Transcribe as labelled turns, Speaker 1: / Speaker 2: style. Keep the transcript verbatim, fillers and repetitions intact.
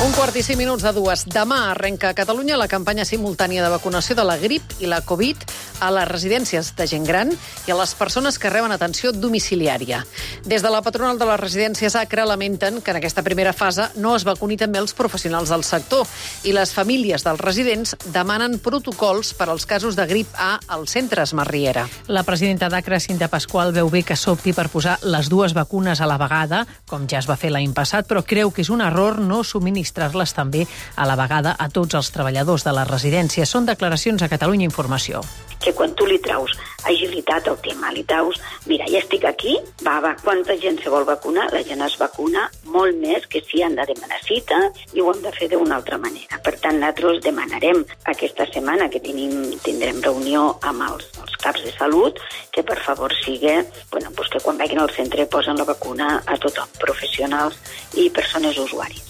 Speaker 1: Un quart i cinc minuts de dues. Demà arrenca a Catalunya la campanya simultània de vacunació de la grip i la Covid a les residències de gent gran i a les persones que reben atenció domiciliària. Des de la patronal de les residències ACRA lamenten que en aquesta primera fase no es vacuni també els professionals del sector i les famílies dels residents demanen protocols per als casos de grip A als centres Masriera.
Speaker 2: La presidenta d'ACRA, Cinta Pasqual, veu bé que s'opti per posar les dues vacunes a la vegada, com ja es va fer l'any passat, però creu que és un error no subministrar-les també a la vegada a tots els treballadors de les residències. Són declaracions a Catalunya Informació.
Speaker 3: Que quan tu li traus agilitat al tema, li traus, mira, ja estic aquí, va, va, quanta gent se vol vacunar? La gent es vacuna molt més que si han de demanar cita i ho hem de fer d'una altra manera. Per tant, nosaltres demanarem aquesta setmana que tenim, tindrem reunió amb els, els caps de salut que per favor sigui, bueno, pues que quan vagin al centre posen la vacuna a tothom, professionals i persones usuaris.